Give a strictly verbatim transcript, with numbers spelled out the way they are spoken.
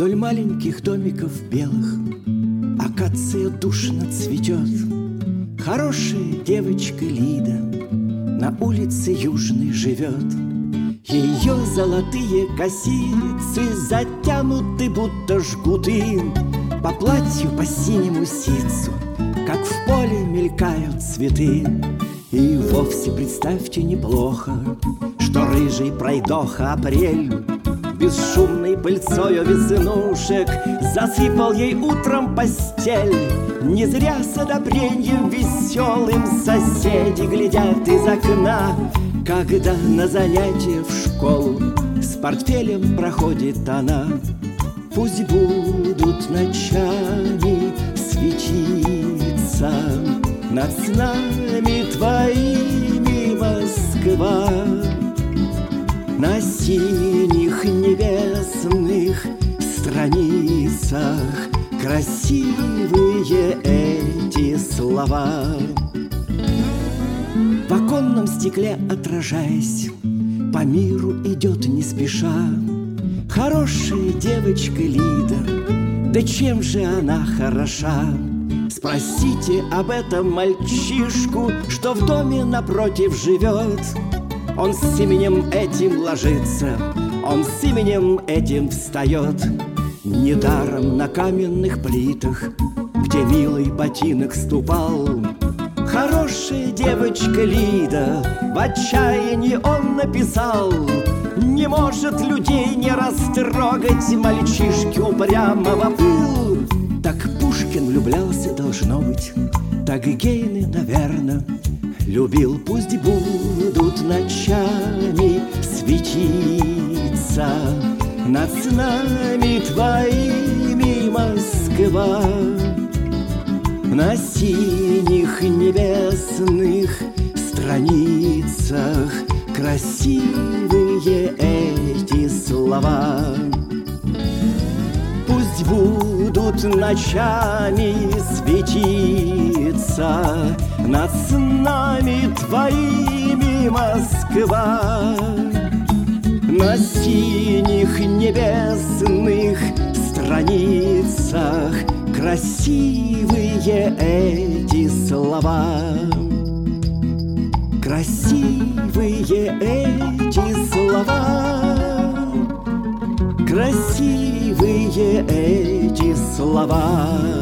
Вдоль маленьких домиков белых акация душно цветет. Хорошая девочка Лида на улице Южной живет. Ее золотые косицы затянуты, будто жгуты, по платью, по синему ситцу, как в поле мелькают цветы. И вовсе, представьте, неплохо, что рыжий пройдоха Апрель бесшумной пыльцою веснушек засыпал ей утром постель. Не зря с одобрением веселым соседи глядят из окна, когда на занятия в школу с портфелем проходит она. Пусть будут ночами светиться над снами твоими, Москва, на синих небесных страницах красивые эти слова. В оконном стекле отражаясь, по миру идет не спеша хорошая девочка Лида. Да чем же она хороша? Спросите об этом мальчишку, что в доме напротив живет. Он с именем этим ложится, он с именем этим встает. Недаром на каменных плитах, где милый ботинок ступал, хорошая девочка Лида, в отчаянии он написал: не может людей не растрогать мальчишки упрямого пыл. Так Пушкин влюблялся, должно быть, так Гейне, наверно, любил. Пусть будут ночами светиться над снами твоими, Москва, на синих небесных страницах красивые эти слова. Пусть будут ночами светиться над снами твоими, Москва, на синих небесных страницах красивые эти слова. Красивые эти слова, красивые эти слова.